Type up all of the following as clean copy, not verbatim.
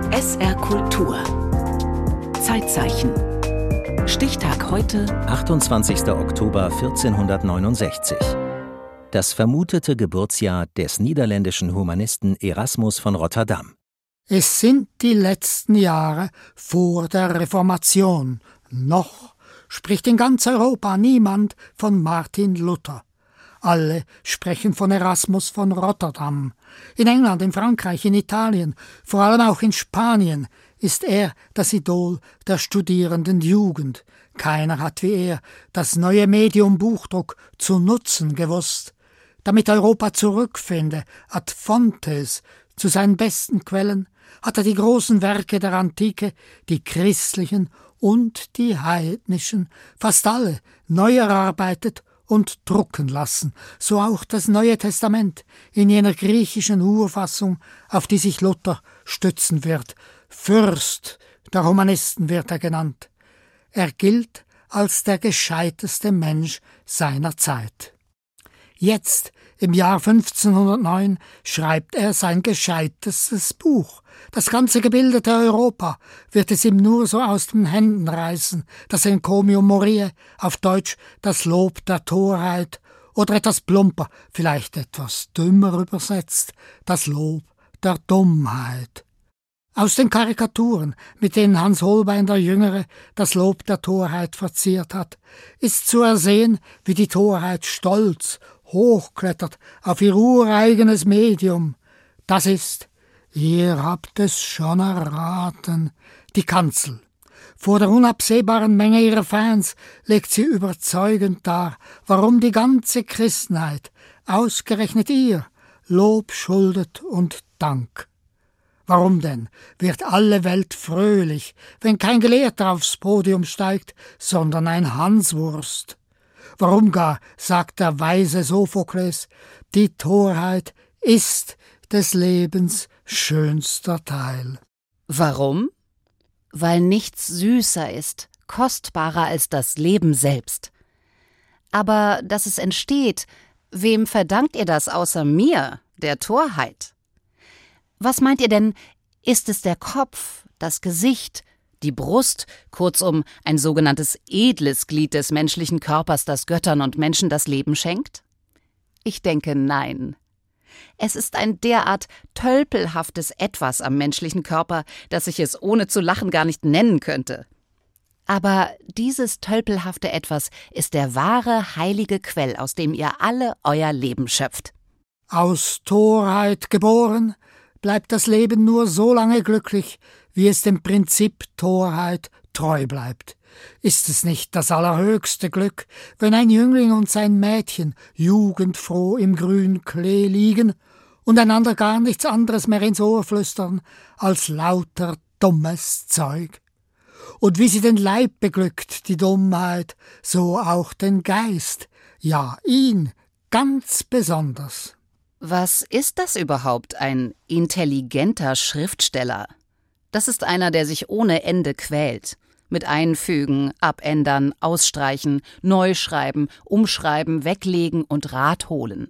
SR Kultur. Zeitzeichen. Stichtag heute, 28. Oktober 1469. Das vermutete Geburtsjahr des niederländischen Humanisten Erasmus von Rotterdam. Es sind die letzten Jahre vor der Reformation. Noch spricht in ganz Europa niemand von Martin Luther. Alle sprechen von Erasmus von Rotterdam. In England, in Frankreich, in Italien, vor allem auch in Spanien ist er das Idol der studierenden Jugend. Keiner hat wie er das neue Medium Buchdruck zu nutzen gewusst, damit Europa zurückfinde ad fontes zu seinen besten Quellen, hat er die großen Werke der Antike, die christlichen und die heidnischen, fast alle neu erarbeitet und drucken lassen, so auch das Neue Testament in jener griechischen Urfassung, auf die sich Luther stützen wird. Fürst der Humanisten wird er genannt. Er gilt als der gescheiteste Mensch seiner Zeit. Jetzt, im Jahr 1509, schreibt er sein gescheitestes Buch. Das ganze gebildete Europa wird es ihm nur so aus den Händen reißen, das Encomium Moriae, auf Deutsch das Lob der Torheit, oder etwas plumper, vielleicht etwas dümmer übersetzt, das Lob der Dummheit. Aus den Karikaturen, mit denen Hans Holbein der Jüngere das Lob der Torheit verziert hat, ist zu ersehen, wie die Torheit stolz hochklettert auf ihr ureigenes Medium. Das ist, ihr habt es schon erraten, die Kanzel. Vor der unabsehbaren Menge ihrer Fans legt sie überzeugend dar, warum die ganze Christenheit, ausgerechnet ihr, Lob schuldet und Dank. Warum denn wird alle Welt fröhlich, wenn kein Gelehrter aufs Podium steigt, sondern ein Hanswurst? Warum gar, sagt der weise Sophokles, die Torheit ist des Lebens schönster Teil? Warum? Weil nichts süßer ist, kostbarer als das Leben selbst. Aber dass es entsteht, wem verdankt ihr das außer mir, der Torheit? Was meint ihr denn, ist es der Kopf, das Gesicht, die Brust, kurzum ein sogenanntes edles Glied des menschlichen Körpers, das Göttern und Menschen das Leben schenkt? Ich denke, nein. Es ist ein derart tölpelhaftes Etwas am menschlichen Körper, dass ich es ohne zu lachen gar nicht nennen könnte. Aber dieses tölpelhafte Etwas ist der wahre heilige Quell, aus dem ihr alle euer Leben schöpft. Aus Torheit geboren, bleibt das Leben nur so lange glücklich, wie es dem Prinzip Torheit treu bleibt. Ist es nicht das allerhöchste Glück, wenn ein Jüngling und sein Mädchen jugendfroh im grünen Klee liegen und einander gar nichts anderes mehr ins Ohr flüstern als lauter dummes Zeug? Und wie sie den Leib beglückt, die Dummheit, so auch den Geist, ja, ihn ganz besonders. Was ist das überhaupt, ein intelligenter Schriftsteller? Das ist einer, der sich ohne Ende quält. Mit Einfügen, Abändern, Ausstreichen, Neuschreiben, Umschreiben, Weglegen und Rat holen.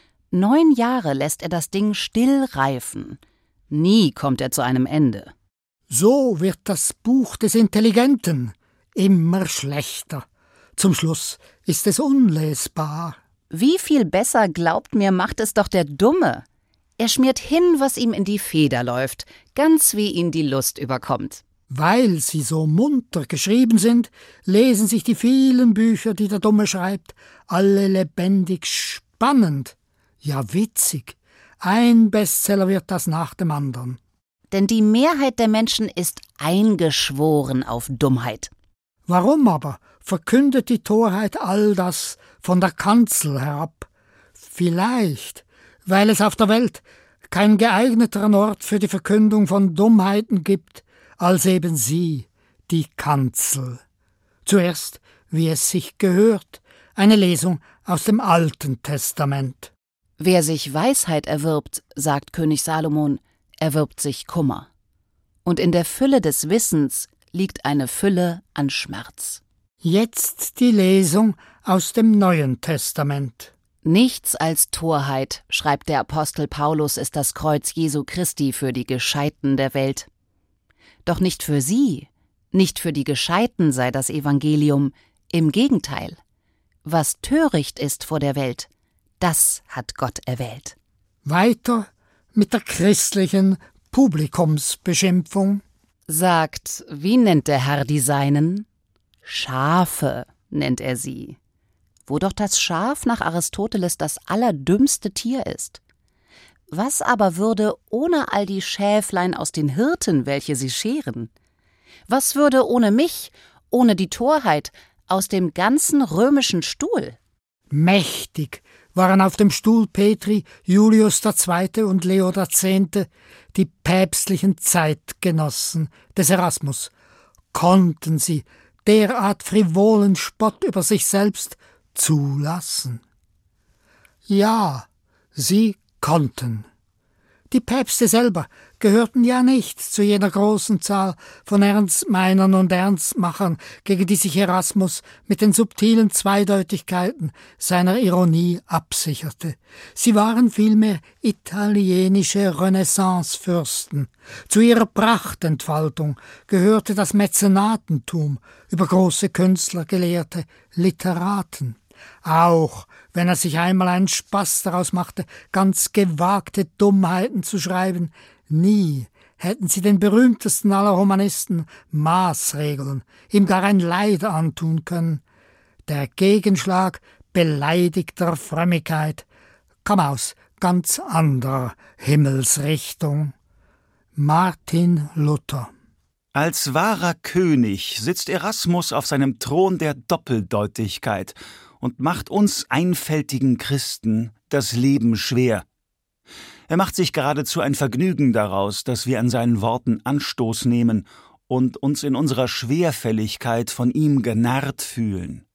9 Jahre lässt er das Ding still reifen. Nie kommt er zu einem Ende. So wird das Buch des Intelligenten immer schlechter. Zum Schluss ist es unlesbar. Wie viel besser, glaubt mir, macht es doch der Dumme. Er schmiert hin, was ihm in die Feder läuft, ganz wie ihn die Lust überkommt. Weil sie so munter geschrieben sind, lesen sich die vielen Bücher, die der Dumme schreibt, alle lebendig spannend, ja witzig. Ein Bestseller wird das nach dem anderen. Denn die Mehrheit der Menschen ist eingeschworen auf Dummheit. Warum aber verkündet die Torheit all das von der Kanzel herab? Vielleicht, weil es auf der Welt keinen geeigneteren Ort für die Verkündung von Dummheiten gibt, als eben sie, die Kanzel. Zuerst, wie es sich gehört, eine Lesung aus dem Alten Testament. Wer sich Weisheit erwirbt, sagt König Salomon, erwirbt sich Kummer. Und in der Fülle des Wissens liegt eine Fülle an Schmerz. Jetzt die Lesung aus dem Neuen Testament. Nichts als Torheit, schreibt der Apostel Paulus, ist das Kreuz Jesu Christi für die Gescheiten der Welt. Doch nicht für sie, nicht für die Gescheiten sei das Evangelium, im Gegenteil. Was töricht ist vor der Welt, das hat Gott erwählt. Weiter mit der christlichen Publikumsbeschimpfung. Sagt, wie nennt der Herr die Seinen? Schafe nennt er sie. Wo doch das Schaf nach Aristoteles das allerdümmste Tier ist. Was aber würde ohne all die Schäflein aus den Hirten, welche sie scheren? Was würde ohne mich, ohne die Torheit, aus dem ganzen römischen Stuhl? Mächtig waren auf dem Stuhl Petri, Julius II. Und Leo X., die päpstlichen Zeitgenossen des Erasmus. Konnten sie derart frivolen Spott über sich selbst zulassen? Ja, sie konnten. Die Päpste selber gehörten ja nicht zu jener großen Zahl von Ernstmeinern und Ernstmachern, gegen die sich Erasmus mit den subtilen Zweideutigkeiten seiner Ironie absicherte. Sie waren vielmehr italienische Renaissancefürsten. Zu ihrer Prachtentfaltung gehörte das Mäzenatentum über große Künstler, Gelehrte, Literaten. Auch wenn er sich einmal einen Spaß daraus machte, ganz gewagte Dummheiten zu schreiben, nie hätten sie den berühmtesten aller Humanisten Maßregeln, ihm gar ein Leid antun können. Der Gegenschlag beleidigter Frömmigkeit kam aus ganz anderer Himmelsrichtung. Martin Luther. Als wahrer König sitzt Erasmus auf seinem Thron der Doppeldeutigkeit und macht uns einfältigen Christen das Leben schwer. Er macht sich geradezu ein Vergnügen daraus, dass wir an seinen Worten Anstoß nehmen und uns in unserer Schwerfälligkeit von ihm genarrt fühlen.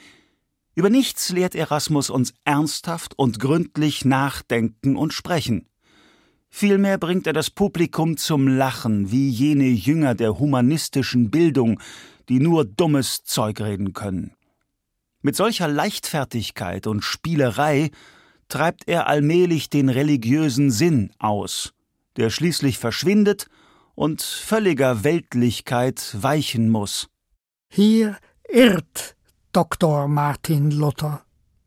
Über nichts lehrt Erasmus uns ernsthaft und gründlich nachdenken und sprechen. Vielmehr bringt er das Publikum zum Lachen, wie jene Jünger der humanistischen Bildung, die nur dummes Zeug reden können. Mit solcher Leichtfertigkeit und Spielerei treibt er allmählich den religiösen Sinn aus, der schließlich verschwindet und völliger Weltlichkeit weichen muss. Hier irrt Dr. Martin Luther.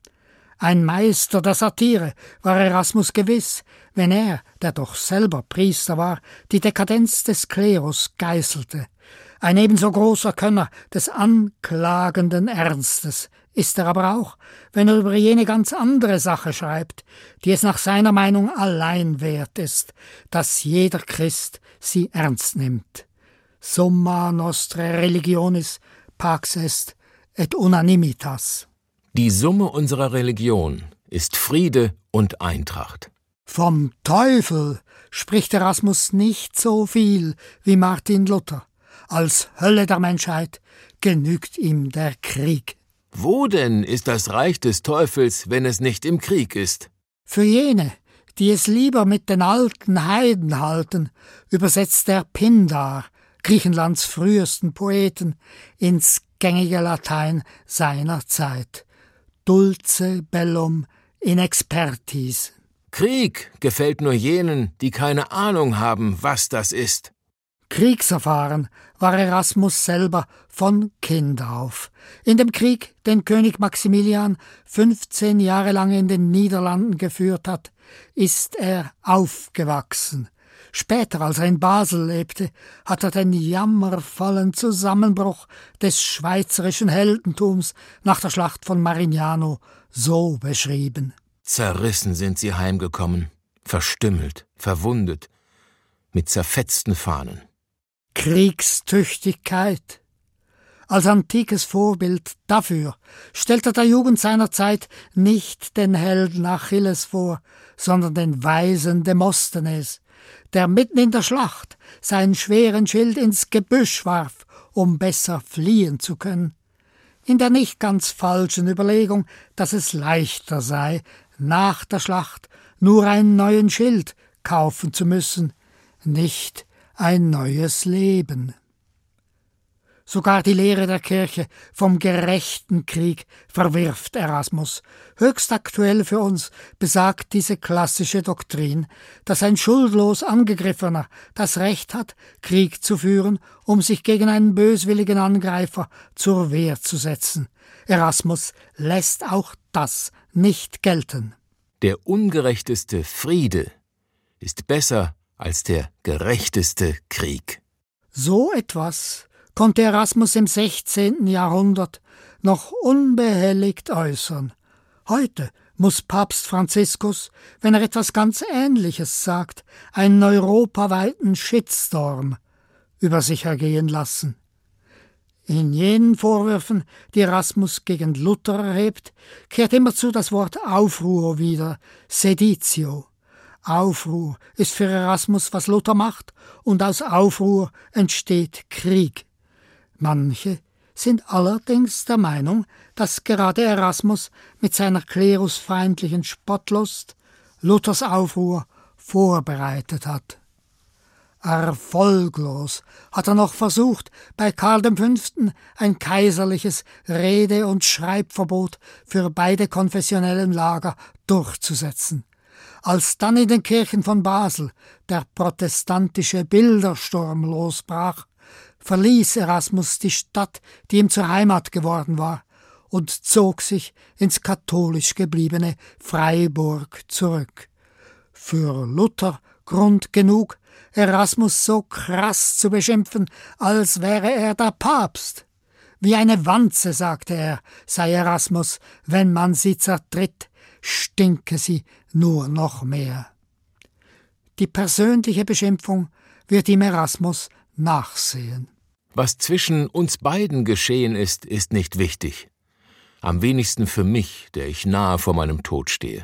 Ein Meister der Satire war Erasmus gewiss, wenn er, der doch selber Priester war, die Dekadenz des Klerus geißelte. Ein ebenso großer Könner des anklagenden Ernstes ist er aber auch, wenn er über jene ganz andere Sache schreibt, die es nach seiner Meinung allein wert ist, dass jeder Christ sie ernst nimmt. Summa nostra religionis pax est et unanimitas. Die Summe unserer Religion ist Friede und Eintracht. Vom Teufel spricht Erasmus nicht so viel wie Martin Luther. Als Hölle der Menschheit genügt ihm der Krieg. Wo denn ist das Reich des Teufels, wenn es nicht im Krieg ist? Für jene, die es lieber mit den alten Heiden halten, übersetzt der Pindar, Griechenlands frühesten Poeten, ins gängige Latein seiner Zeit. Dulce bellum in expertis. Krieg gefällt nur jenen, die keine Ahnung haben, was das ist. Kriegserfahren war Erasmus selber von Kind auf. In dem Krieg, den König Maximilian 15 Jahre lang in den Niederlanden geführt hat, ist er aufgewachsen. Später, als er in Basel lebte, hat er den jammervollen Zusammenbruch des schweizerischen Heldentums nach der Schlacht von Marignano so beschrieben. Zerrissen sind sie heimgekommen, verstümmelt, verwundet, mit zerfetzten Fahnen. Kriegstüchtigkeit. Als antikes Vorbild dafür stellt er der Jugend seiner Zeit nicht den Helden Achilles vor, sondern den weisen Demosthenes, der mitten in der Schlacht seinen schweren Schild ins Gebüsch warf, um besser fliehen zu können. In der nicht ganz falschen Überlegung, dass es leichter sei, nach der Schlacht nur einen neuen Schild kaufen zu müssen, nicht ein neues Leben. Sogar die Lehre der Kirche vom gerechten Krieg verwirft Erasmus. Höchst aktuell für uns besagt diese klassische Doktrin, dass ein schuldlos Angegriffener das Recht hat, Krieg zu führen, um sich gegen einen böswilligen Angreifer zur Wehr zu setzen. Erasmus lässt auch das nicht gelten. Der ungerechteste Friede ist besser als der gerechteste Krieg. So etwas konnte Erasmus im 16. Jahrhundert noch unbehelligt äußern. Heute muss Papst Franziskus, wenn er etwas ganz Ähnliches sagt, einen europaweiten Shitstorm über sich ergehen lassen. In jenen Vorwürfen, die Erasmus gegen Luther erhebt, kehrt immerzu das Wort Aufruhr wieder, seditio. Aufruhr ist für Erasmus, was Luther macht, und aus Aufruhr entsteht Krieg. Manche sind allerdings der Meinung, dass gerade Erasmus mit seiner klerusfeindlichen Spottlust Luthers Aufruhr vorbereitet hat. Erfolglos hat er noch versucht, bei Karl V. ein kaiserliches Rede- und Schreibverbot für beide konfessionellen Lager durchzusetzen. Als dann in den Kirchen von Basel der protestantische Bildersturm losbrach, verließ Erasmus die Stadt, die ihm zur Heimat geworden war, und zog sich ins katholisch gebliebene Freiburg zurück. Für Luther Grund genug, Erasmus so krass zu beschimpfen, als wäre er der Papst. Wie eine Wanze, sagte er, sei Erasmus, wenn man sie zertritt, stinke sie nur noch mehr. Die persönliche Beschimpfung wird ihm Erasmus nachsehen. Was zwischen uns beiden geschehen ist, ist nicht wichtig. Am wenigsten für mich, der ich nahe vor meinem Tod stehe.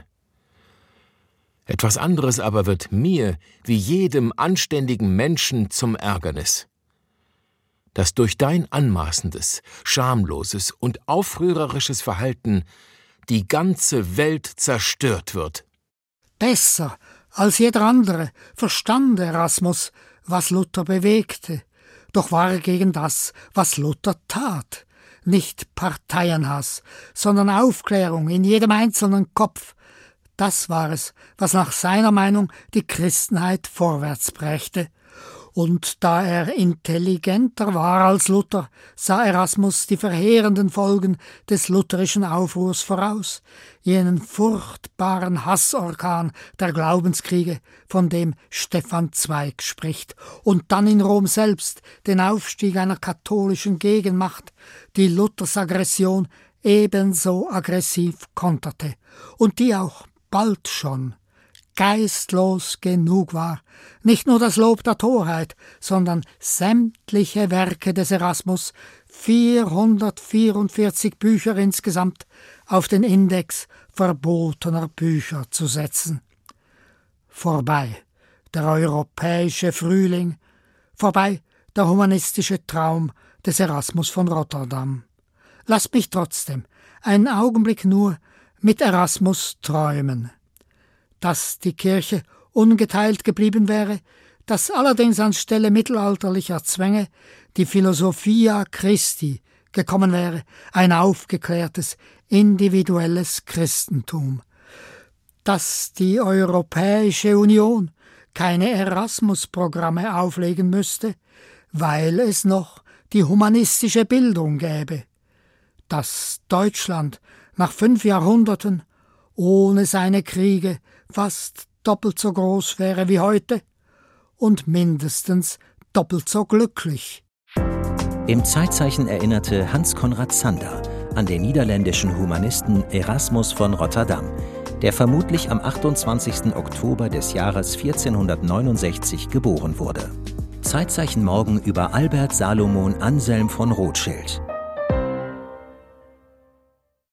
Etwas anderes aber wird mir, wie jedem anständigen Menschen, zum Ärgernis. Dass durch dein anmaßendes, schamloses und aufrührerisches Verhalten die ganze Welt zerstört wird. Besser als jeder andere verstand Erasmus, was Luther bewegte. Doch war er gegen das, was Luther tat. Nicht Parteienhass, sondern Aufklärung in jedem einzelnen Kopf. Das war es, was nach seiner Meinung die Christenheit vorwärts brächte. Und da er intelligenter war als Luther, sah Erasmus die verheerenden Folgen des lutherischen Aufruhrs voraus, jenen furchtbaren Hassorkan der Glaubenskriege, von dem Stefan Zweig spricht, und dann in Rom selbst den Aufstieg einer katholischen Gegenmacht, die Luthers Aggression ebenso aggressiv konterte und die auch bald schon geistlos genug war, nicht nur das Lob der Torheit, sondern sämtliche Werke des Erasmus, 444 Bücher insgesamt, auf den Index verbotener Bücher zu setzen. Vorbei der europäische Frühling, vorbei der humanistische Traum des Erasmus von Rotterdam. Lasst mich trotzdem einen Augenblick nur mit Erasmus träumen. Dass die Kirche ungeteilt geblieben wäre, dass allerdings anstelle mittelalterlicher Zwänge die Philosophia Christi gekommen wäre, ein aufgeklärtes, individuelles Christentum. Dass die Europäische Union keine Erasmus-Programme auflegen müsste, weil es noch die humanistische Bildung gäbe. Dass Deutschland nach 5 Jahrhunderten ohne seine Kriege fast doppelt so groß wäre wie heute und mindestens doppelt so glücklich. Im Zeitzeichen erinnerte Hans Conrad Zander an den niederländischen Humanisten Erasmus von Rotterdam, der vermutlich am 28. Oktober des Jahres 1469 geboren wurde. Zeitzeichen morgen über Albert Salomon Anselm von Rothschild.